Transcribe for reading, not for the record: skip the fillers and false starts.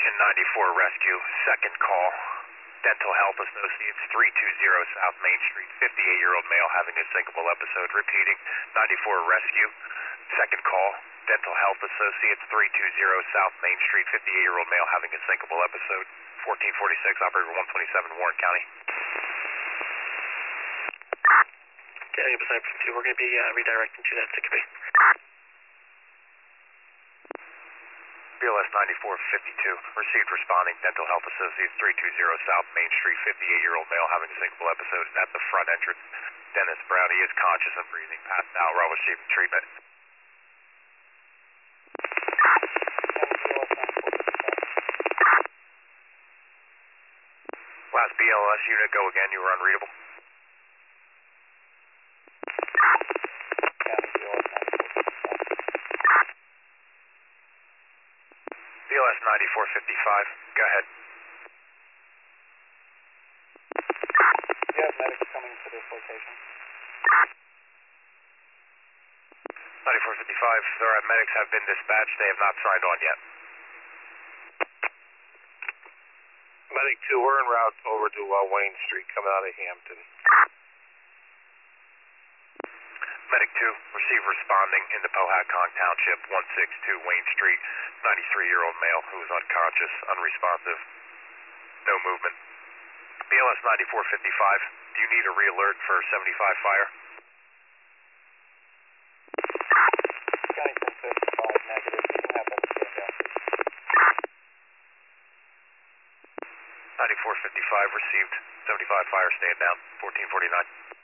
Station 94 Rescue, second call. Dental Health Associates, 320 South Main Street, 58-year-old male having a syncopal episode. Repeating, 94 Rescue, second call. Dental Health Associates, 320 South Main Street, 58-year-old male having a syncopal episode. 1446, operator 127, Warren County. County beside 2, we're going to be redirecting to that 6B. BLS 9452, received responding Dental Health Associates, 320 South Main Street, 58-year-old male having a syncopal episode at the front entrance. Dennis Brown, he is conscious and breathing, passed out, while receiving treatment. Last BLS unit, go again, you were unreadable. BLS 9455, go ahead. You have medics coming to this location. 9455, there are medics have been dispatched, they have not signed on yet. Medic 2, we're en route over to Wayne Street, coming out of Hampton. Medic 2, receive responding into Powhatan Township, 162 Wayne Street, 93-year-old male who is unconscious, unresponsive, no movement. BLS 9455, do you need a re-alert for 75 fire? County 1055, negative. You can have them stand down. 9455, received 75 fire, stand down, 1449.